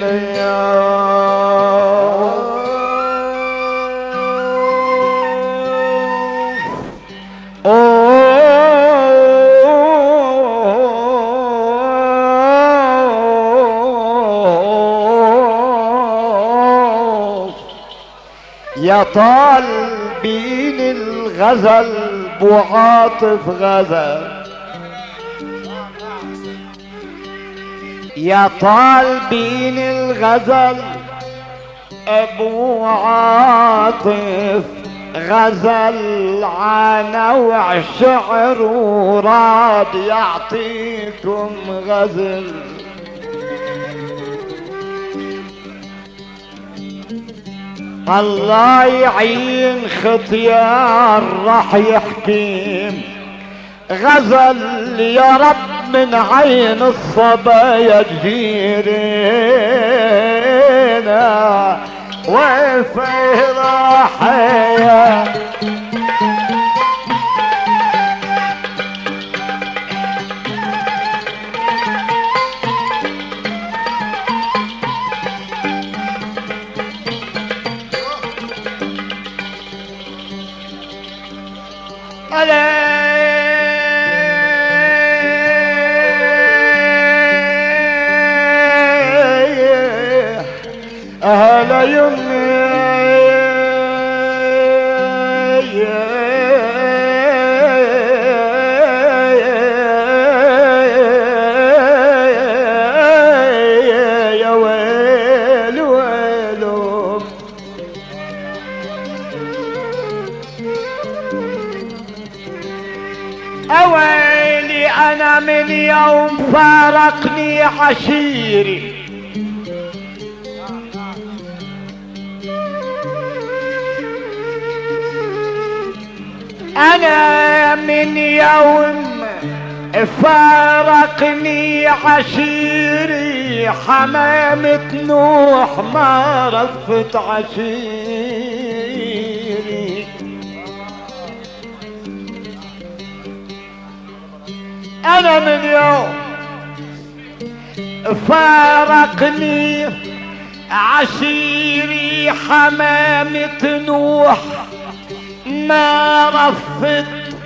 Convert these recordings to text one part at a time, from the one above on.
يا طالبين الغزل بو عاطف غزل، يا طالبين الغزل ابو عاطف غزل عنوع شعر وراد يعطيكم غزل. الله يعين ختيار راح يحكيم غزل يا رب من عين الصبايا تجيرينا وفي راحية. أهلا يمي يا ويل ويلهم. أويلي أنا من يوم فارقني عشيري، أنا من يوم فارقني عشيري حمامة نوح ما رفت عشيري. أنا من يوم فارقني عشيري حمامة نوح ما رفت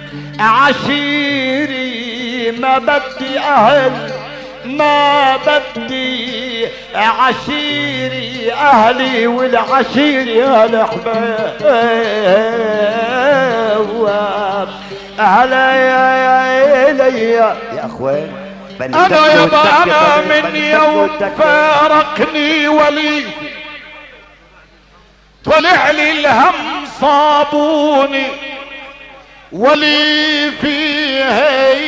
عشيري. ما بدي أهل ما بدي عشيري، أهلي والعشيري هالأحباب. أهلا يا أخوان. أنا يابا أنا من يوم فارقني ولي طلع لي الهم صابوني ولي فيه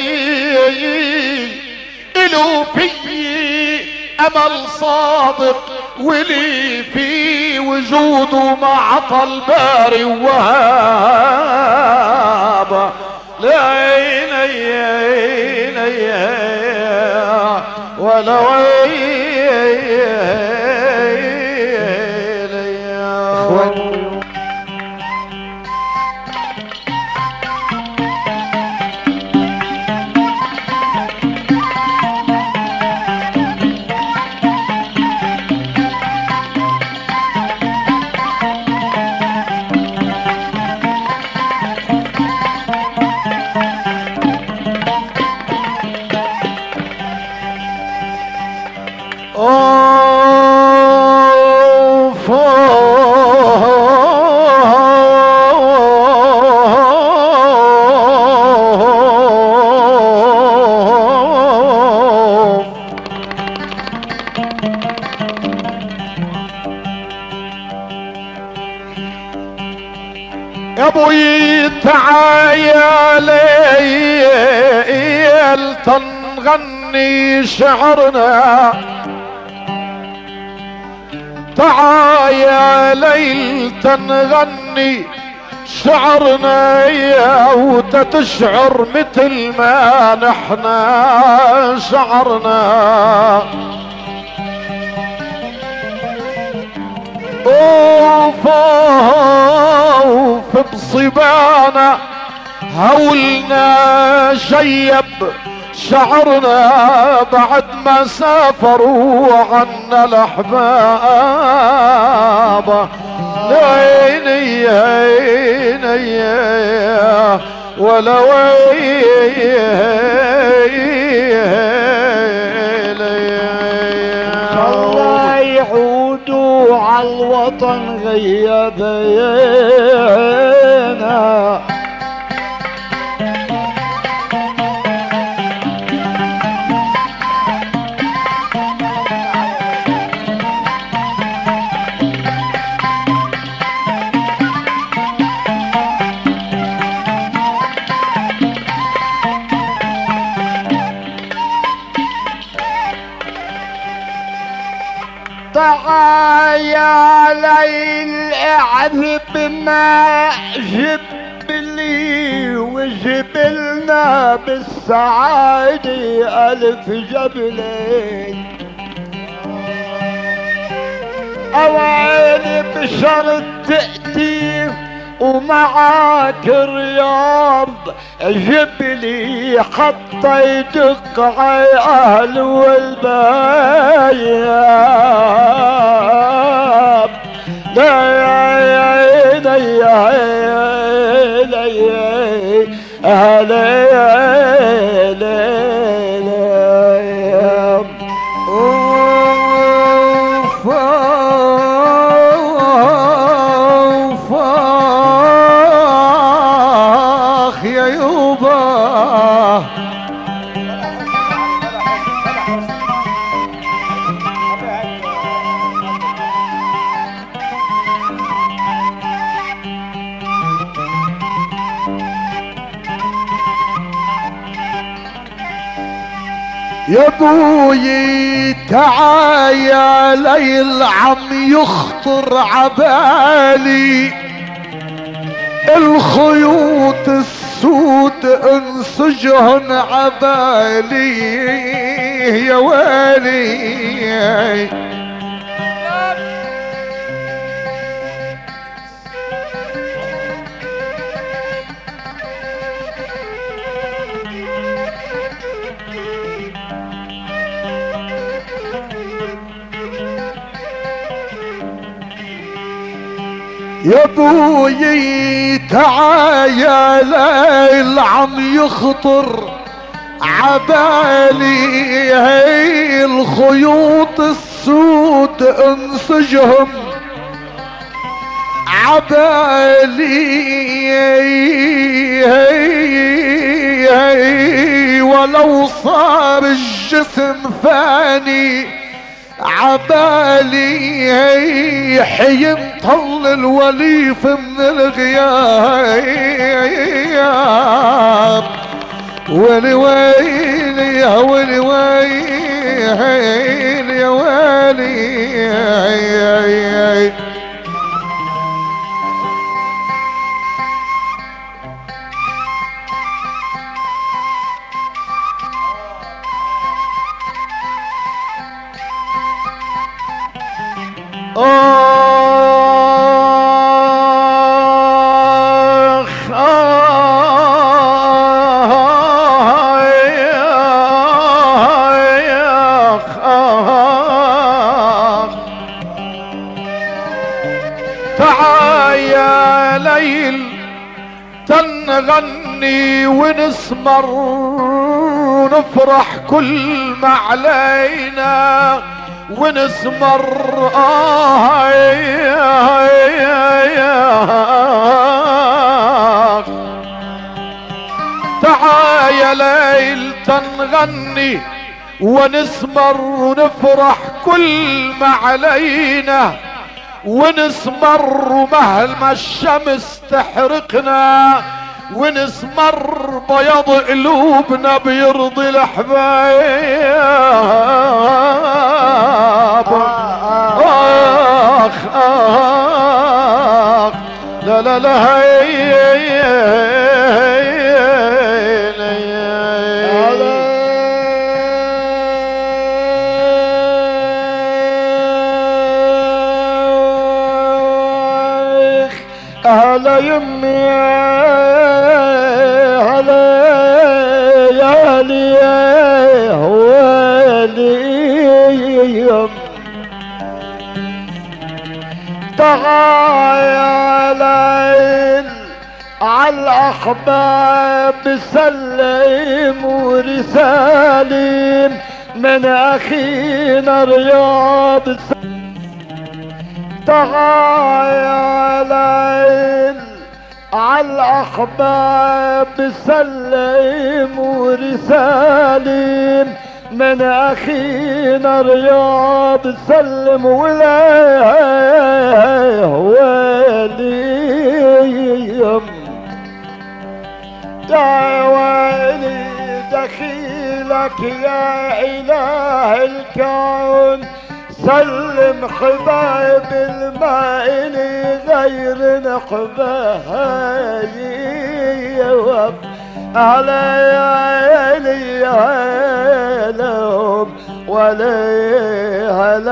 إلو في أمل صادق ولي في وجوده مع طلباري وهاب لعيني ولو يا ابوي تعالي تنغني شعرنا، تعالي ليل تنغني شعرنا يا وتتشعر مثل ما نحنا شعرنا. اوف بصبانا هولنا شيب شعرنا بعد ما سافروا عنا الأحباب. ليني ولا الله يعودوا عالوطن غيبينا. تعايا ليل اعذب ما جبلي وجبلنا بالسعادة ألف جبلين. أواني بشرط تأتي ومعاك رياض جبلي حتى يدق على اهل والبياب. لا يا بوي تعايا ليل عم يخطر عبالي الخيوط السود انسجهن عبالي يا ويلي. يا بوي تعايا ليل عم يخطر عبالي هي الخيوط السود انسجهم عبالي ولو صار الجسم فاني عبالي حين طل الوليف من الغياب. ولي ويلي يا ولي ويلي يا ولي. تعايا ليل تنغني ونسمر ونفرح كل ما علينا ونسمر تعايا ليل تنغني ونسمر ونفرح كل ما علينا ونسمر مهما الشمس تحرقنا ونسمر بيض قلوبنا بيرضي الأحباب. آخ آخ لا لا لا هلا يمي هلا يا ليالي تعال عالأحباب سلم ورسالي من أخينا رياض. تعال عالأحباب سلم ورسالي من أخينا رياض سلم ولا وليم يا ويلي دخيلك يا إله الكون سلم حبايب المائل غير نحبايب علي لهم ولا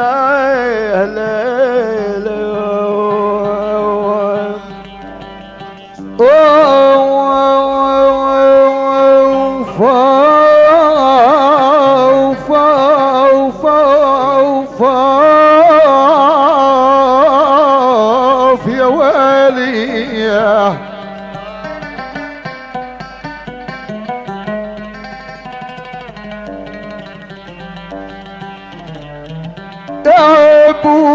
يا ويلي يا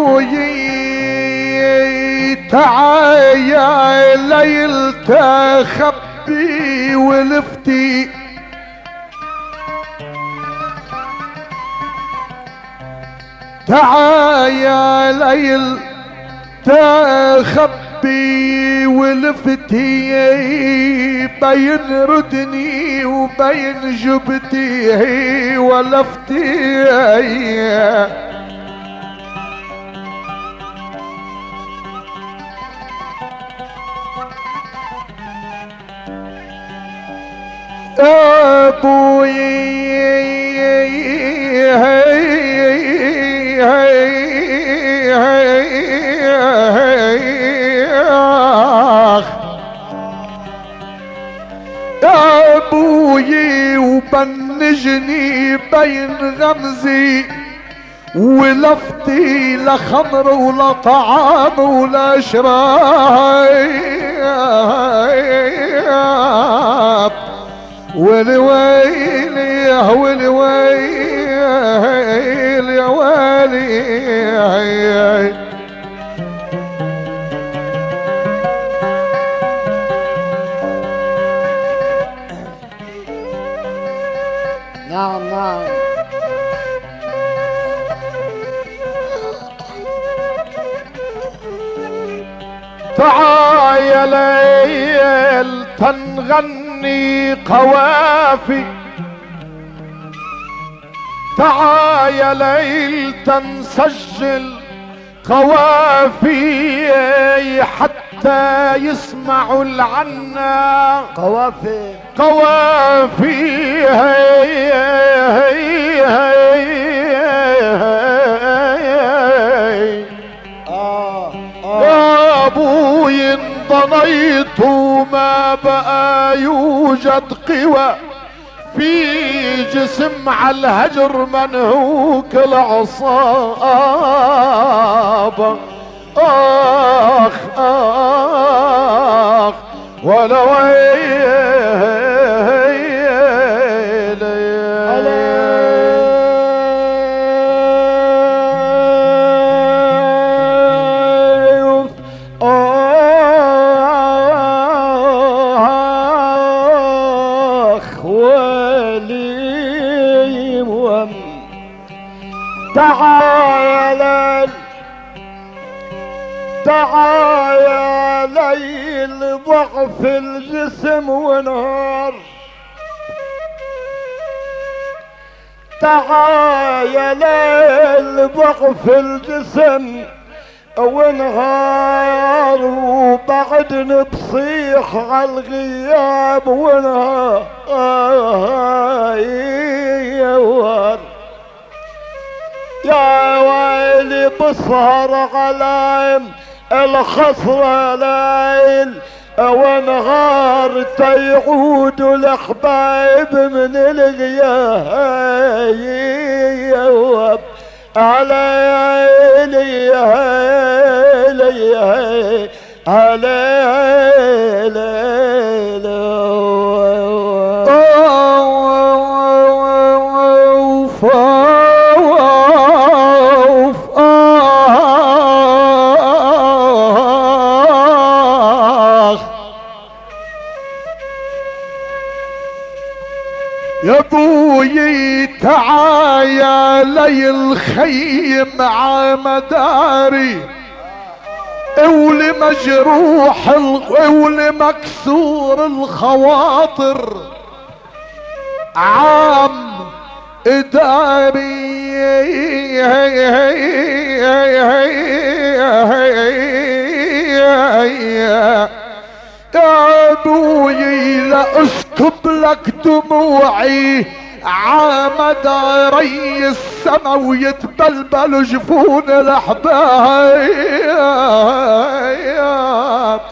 ابوي تعال ليل تخبي ولفتي تعال ليل تخبي ولفتي بين ردني وبين جبتي ولفتي ابوي ابوي وبنجني بين غمزي ولفتي لا خمر ولا طعام ولا شراب والويل يا والويل يا ويلي نعم نعم تعال ليل تنغني قوافي تعال ليل تنسجل قوافي حتى يسمعوا العنا قوافي قوافي يا ابوي انضنيت وما بقى يوجد قوى في جسم على الهجر منهوك العصابة اخ اخ ولا تعال تعال ليل ضعف الجسم ونهار تعال ليل ضعف الجسم ونهار وبعدن بصيح عالغياب ونهار يا ويلي بسهر على الخصرة ليل ونهار تيعود الأحبايب من الغياب على يا ابوي تعايا لي الخيم عمداري اولي مجروح اولي مكسور الخواطر عام اداري يا ابوي لا اسكب لك دموعي عمد ري السما ويتبلبل جفون الاحباب.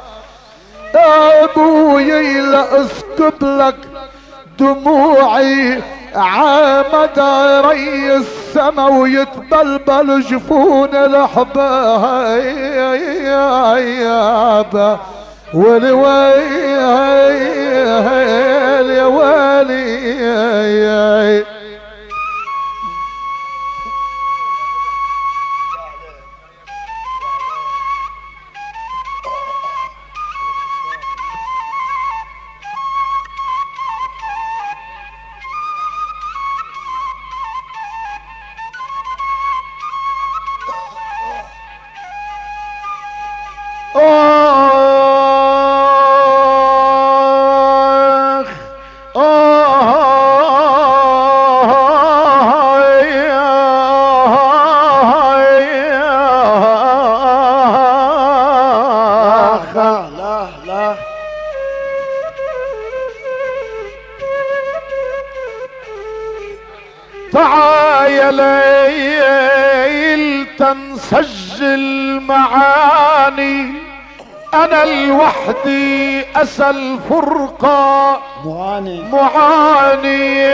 ابوي لا اسكب لك دموعي عمد ري السما ويتبلبل جفون الاحباب. ولي ويلي ولي تعايا تنسجل معاني انا الوحدي اسى الفرقة معاني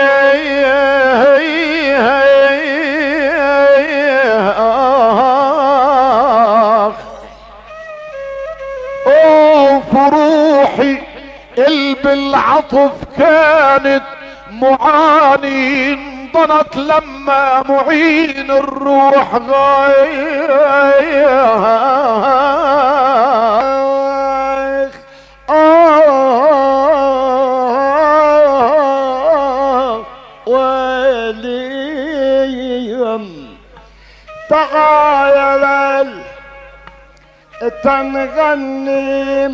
فروحي بالعطف كانت معاني ضنت لما معين الروح غايخ وليم تغايل تنغني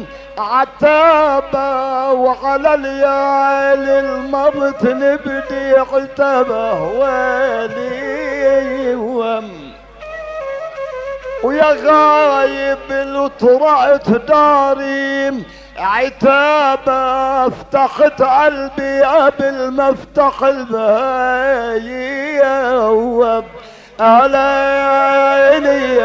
عتابة وعلى الليالي المبت نبدي عتابة ولي ويا غايب لو طرعت داري عتابة فتحت قلبي قبل ما افتح البايب عليلي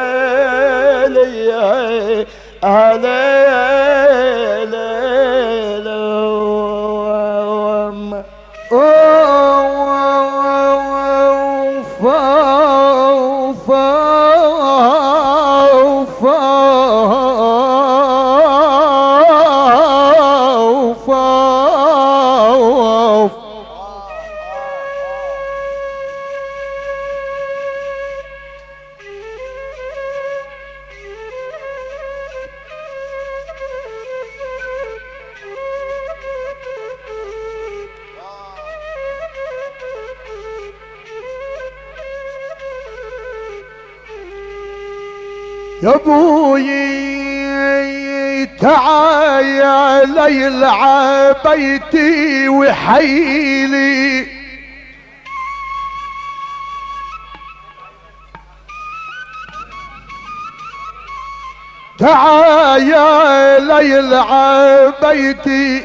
يا ابوي تعايا ليلعب بيتي وحيلي تعايا ليلعب بيتي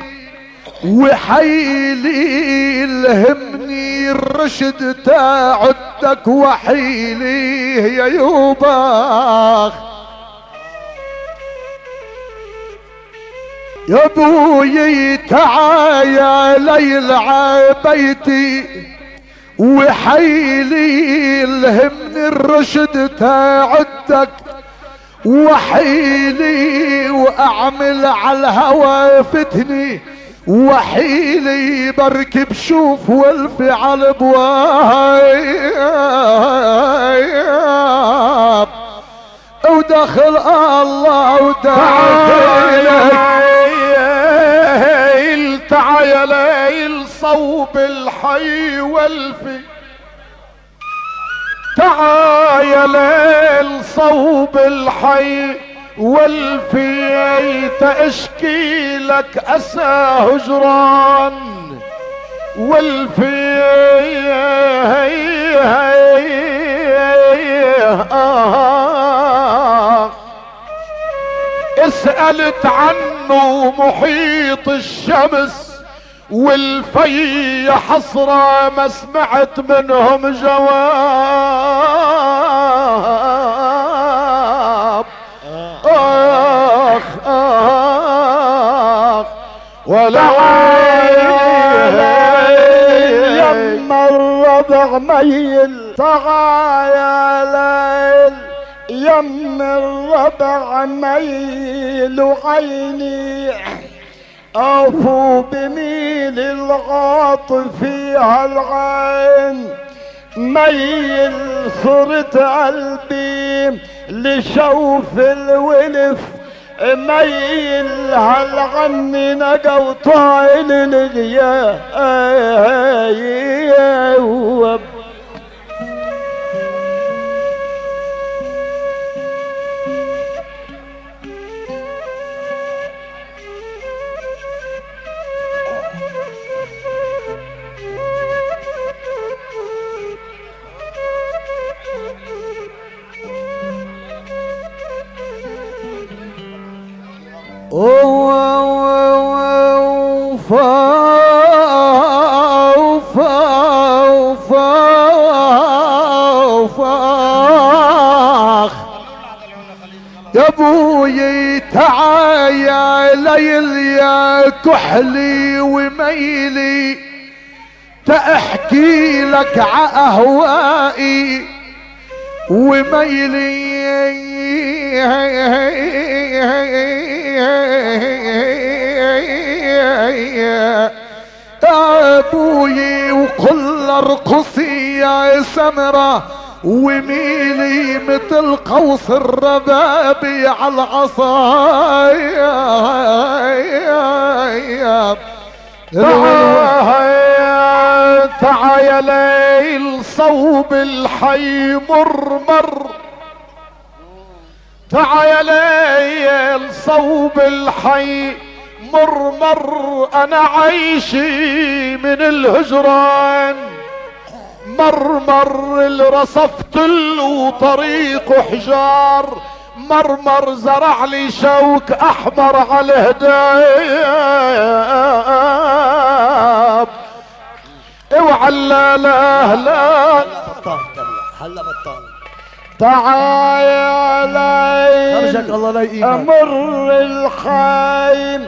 وحيلي الهمني الرشد تاعدك وحيلي يا يوباخ. يا ابوي تعايا ليلعب بيتي وحيلي الهمني الرشد تاعدك وحيلي واعمل على الهوى فتني، وحيلي بركب شوف والفعل بواب، ودخل الله ودخلك. تعال يا ليل صوب الحي والفي، تعال يا ليل صوب الحي والفي، تشكي لك أسى هجران والفي. اسألت عنه محيط الشمس والفي حسرة، ما سمعت منهم جواب. آخ آخ ولا يما الربع ميل، تعال يا ليل يم الربع ميل، وعيني أوفو بميل العاطف فيها العين، ميل صرت قلبي لشوف الولف، ميل هل عني نجا وطايل الغياب. يا ابوي تعال يا ليل يا كحلي وميلي، تأحكي لك عأهوائي وميلي. ابوي وقل ارقصي يا سمرة وميلي مثل قوس الربابي على العصايا. تعال يا ليل صوب الحي مرمر، تعال يا ليل صوب الحي مرمر، انا عايشي من الهجران مرمر، اللي رصفت له طريق حجار، مرمر زرع لي شوك احمر على الهداب. اوعى لا لا لا هلا بطال. تعال يا ليل خرجك الله لا يقيمك. امر الخيم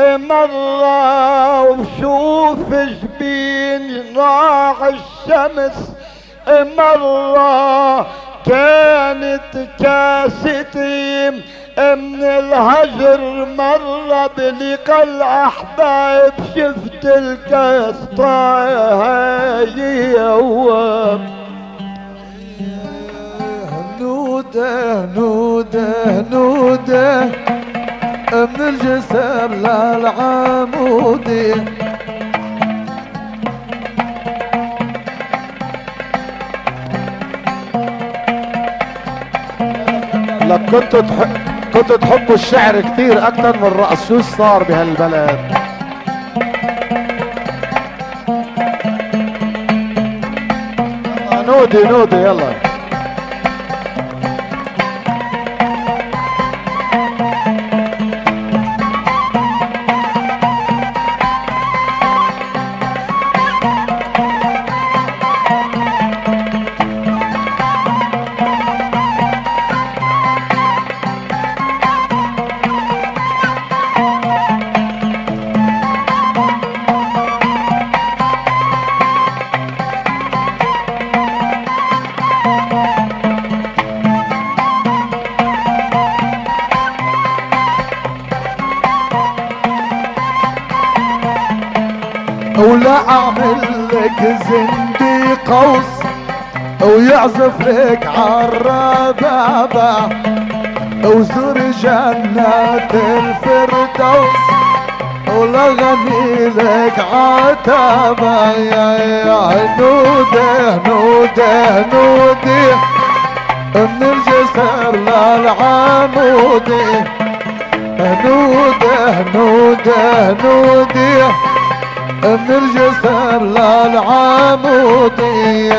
مرة وشوف جبين راح الشمس، مرة كانت كاستي من الهجر، مرة بلقى الأحباب شفت الكاس طاير. نودة نودة نودة من الجسر للعمودي، لك كنتوا تحبوا الشعر كتير اكتر من الرقص، شو صار بهالبلد؟ نودي نودي يلا. واعمل لك زندي قوس ويعزف لك عالربابة وزور جنة الفردوس ولغني لك عتابة يا نوده نوده نوده من الجسر للعمودي نوده نوده نوده من الجسر للعمودي.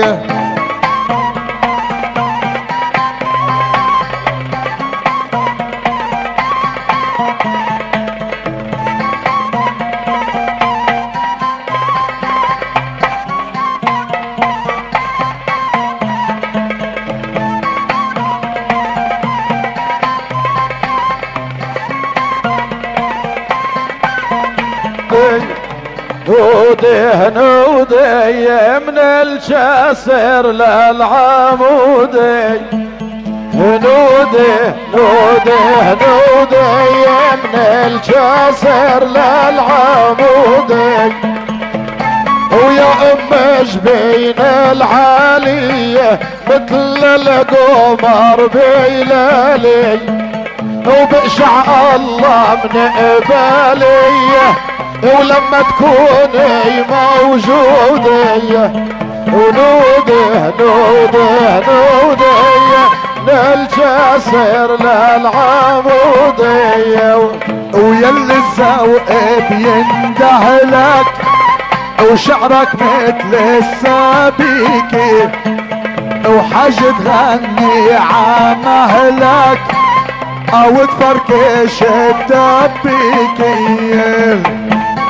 نوده نوده من الجسر للعمودي نوده نوده نوده من الجسر للعمودي ويا جبين العالية مثل القمر بيلالي وبشع الله من قباليه ولما تكوني موجودة ونوده نوده نوده للجسر للعمودية ويلي الزوق بيندهلك وشعرك مثل السبيكي وحاج تغني عمهلك او تفركش الدبيكي.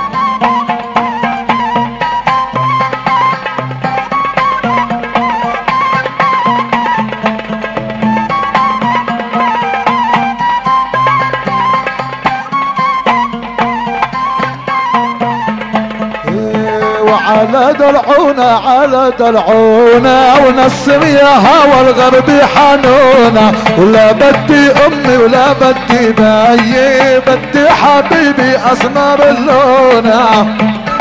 على دلعونا على دلعونا ونسم ياها والغرب حنونا ولا بدي امي ولا بدي باي بدي حبيبي اسمر اللونة.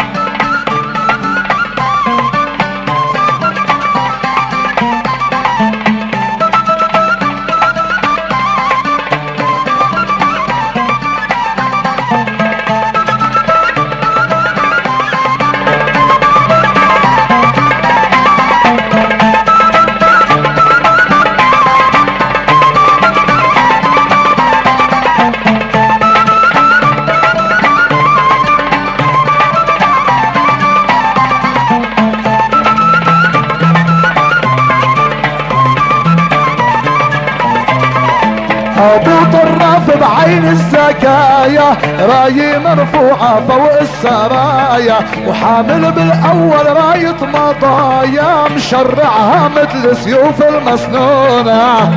ابو طراف بعين الزكايا راي مرفوعه فوق السرايا وحامل بالاول رايه مضايا مشرعها مثل سيوف المسنونه.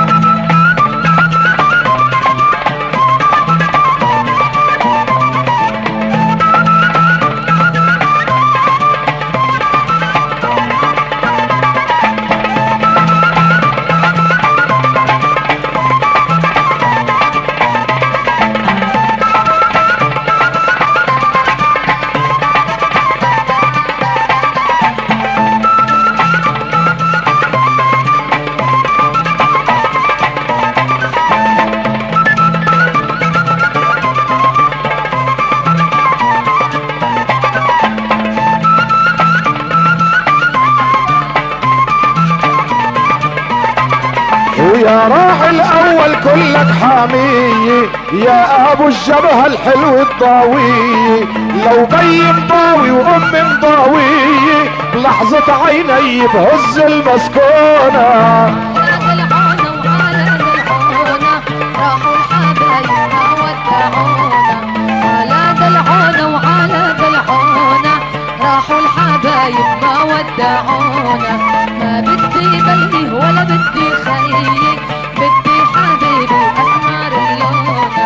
يا راعي الاول كلك حامية يا ابو الجبهة الحلو الضاوية لو بي مضاوي وام مضاوية بلحظة عيني بهز المسكونة. راحوا الحبايب ما ودعونا ما بدي بيه ولا بدي خيي بدي حبيبي اسمر اللونة.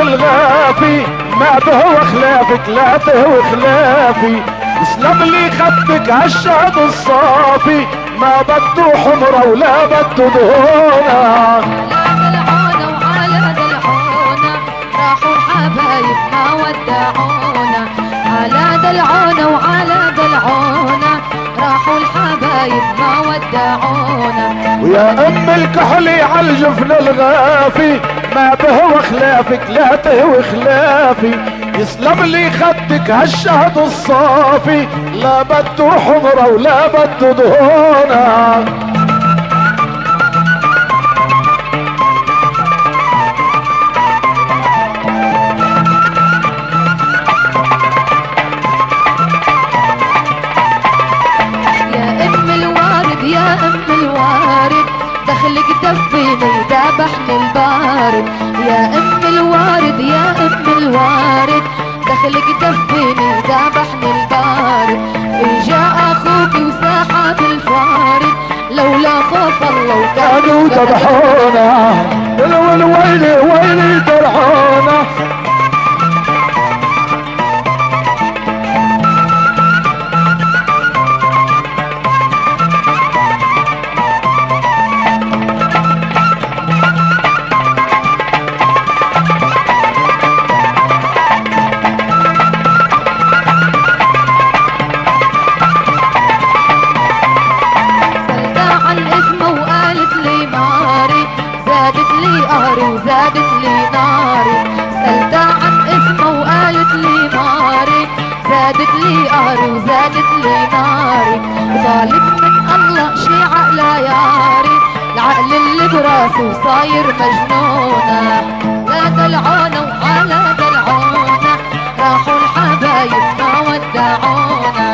الغافي ما بهو خلافك لا تهوي خلافي. اسلم لي خدك هالشهد الصافي ما بده حمرة ولا بده دهونة. على دلعونة راحوا الحبايب ما ودعونا. على دلعونة وعلى دلعونة راحوا الحبايب ما ودعونا. ويا ام الكحلي عالجفن الغافي ما بهو خلافك لا تهوي خلافي. يسلم لي خدك هالشهد الصافي لا بده حمرة ولا بده دهونة. دخلك دفيني ذبحني البارد. يا ام الوارد يا ام الوارد دخلك دفيني ذبحني البارد. اجا اخوك وساحات الفارد لولا خوف الله وكانوا ذبحونا. ويلي ويلي درعونا. وزادت لي ناري. سألتها عن اسمه وقالت لي ماري. زادت لي قهري وزادت لي ناري. وطالب من الله شي عقل ياري. العقل اللي براسه صاير مجنونة. لا دلعونة وعلى دلعونة راحوا الحبايب ما ودعونا.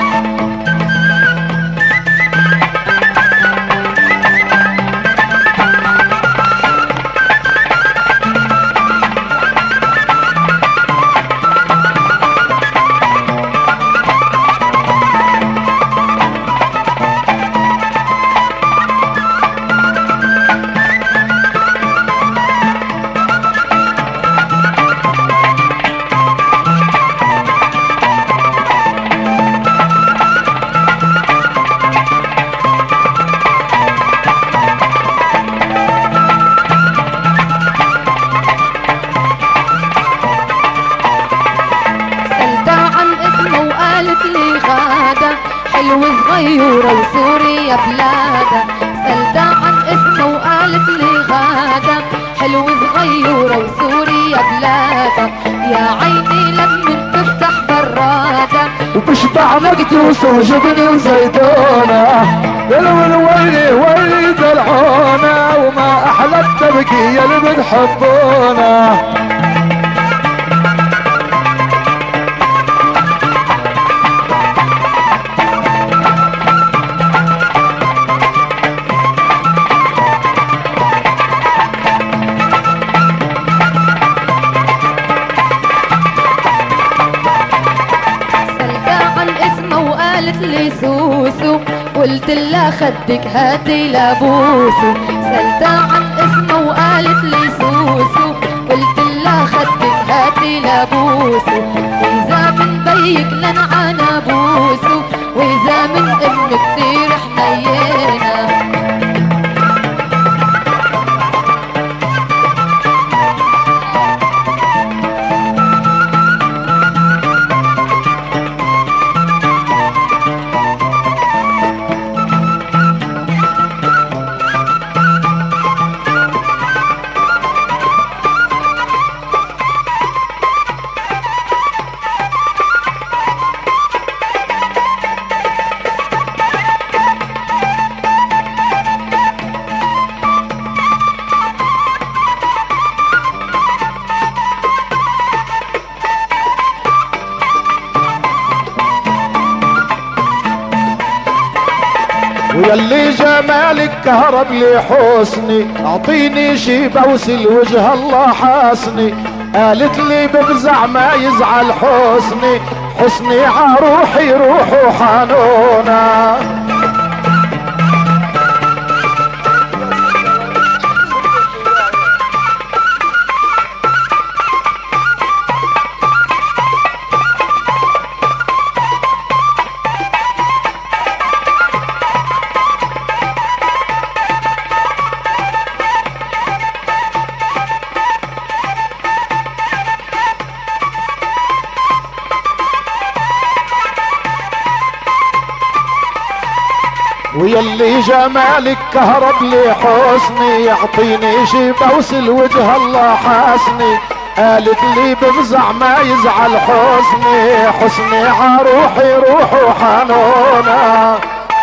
غيورة وسوريا بلادة. سألتها عن اسمه وقالت لي غادة. حلو صغيرة وسوريا بلادة. يا عيني لما تفتح برادة وبشبع مقدوس وجبن وزيتونة. ويلي ويلي دلعونا وما احلى التبكية اللي بنحبونا. قالت لي سوسو قلت لها خدك هاتي لابوسو. سألتها عن اسمه وقالت لي سوسو قلت لها خدك هاتي لابوسو. إذا من بيك لنعانا بوسو وإذا من ابنك كتير حنينا. ويلي جمالك كهرب لي حسني اعطيني شي بوسل وجه الله حاسني. قالت لي بفزع ما يزعل حسني. حسني عروحي روح وحنونة. ويلي جمالك كهرب لي حسني، يعطيني شي بوصل وجه الله حسني. قالت لي بفزع ما يزعل حسني، حسني عروحي روح وحنونة.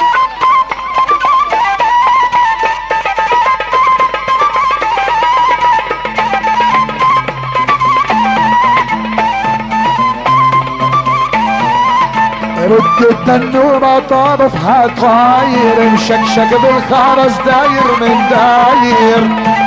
رد التنورة طرفها طاير، مشكشك بالخرز داير من داير.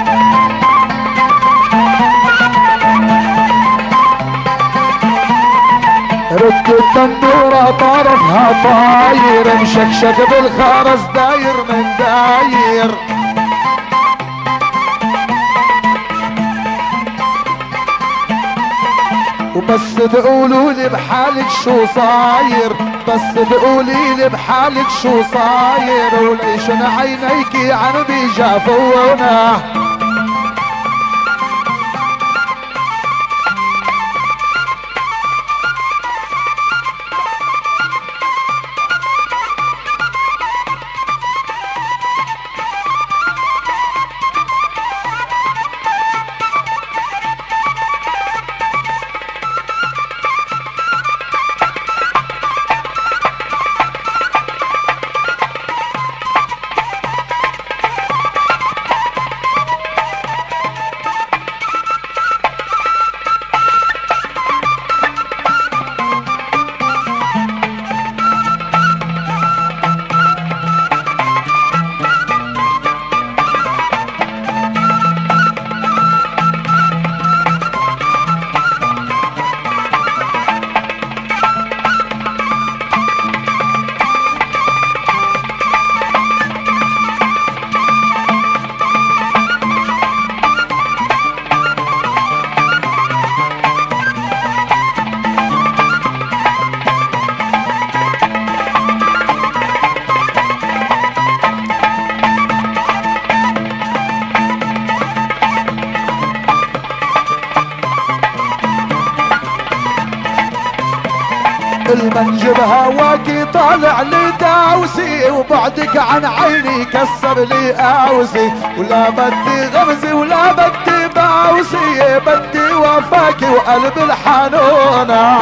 رد التنورة طرفها طاير، مشكشك بالخرز داير من داير. وبس تقولوا لي بحالك شو صاير، بس تقولي لي بحالك شو صاير، وليش عينيكي عن بيجافونا. المنجب هواكي طالع لي داوسي، وبعدك عن عيني كسر لي اوسي. ولا بدي غمزي ولا بدي باوسي، بدي وفاكي وقلب الحنونة.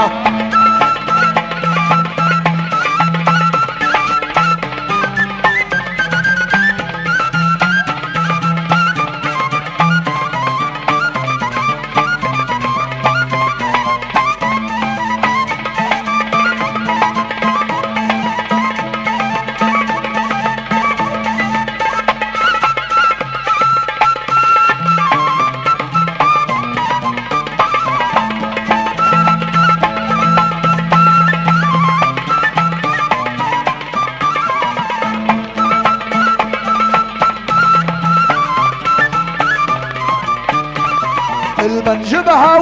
المنجب